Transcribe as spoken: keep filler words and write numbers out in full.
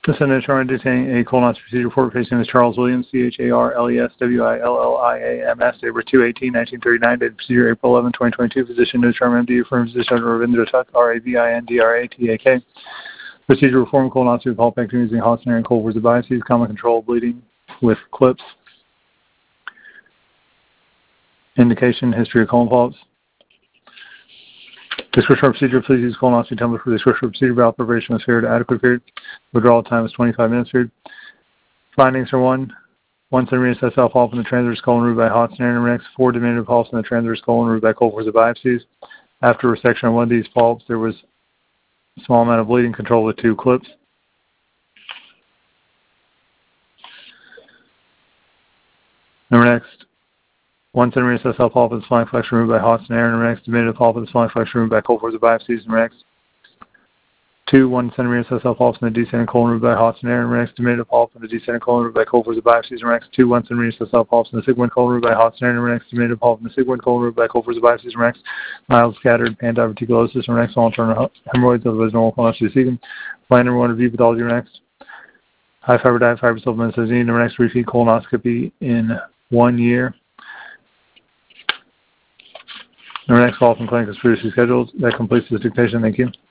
The Senate determined detaining a colonoscopy procedure report facing Miz Charles Williams, C H A R L E S W I L L I A M S, April two eighteen nineteen thirty-nine, dated procedure April eleventh twenty twenty-two, physician to determine M D, affirmed physician Ravindra Tuck, R A V I N D R A T A K. Procedure reform colonoscopy with pulpectomy using Hosner and Colvers of biopsies, common control bleeding with clips. Indication, history of colon polyps. Description of procedure, please use colonoscopy template for the description of procedure. Valve preparation was period, adequate period. Withdrawal time is twenty-five minutes period. Findings are one. One centimeter sessile polyp in the transverse colon removed by hot snare and next. Four diminutive polyps in the transverse colon removed by Colvers of biopsies. After resection of one of these polyps, there was a small amount of bleeding controlled with two clips. Number next. One centimeter sessile polyp in the spine flex removed by hot snare and next. Diminutive polyp in the spine flex removed by Colvers of biopsies and next. Two, one centimeter sessile polyps in the descending colon removed by hot snare and next. Diminutive polyp in the descending colon removed by Colvers of biopsies and next. Two, one centimeter sessile polyps in the sigmoid colon removed by hot snare and next. Diminutive polyp in the sigmoid colon removed by Colvers of biopsies and next. Mild scattered pandiverticulosis and next. Alternate hemorrhoids of the normal colonoscopy cecum. Plan number one review pathology next. High fiber diet, fiber supplements as needed. Next, repeat colonoscopy in one year. Our next call from clinic is previously scheduled. That completes this dictation. Thank you.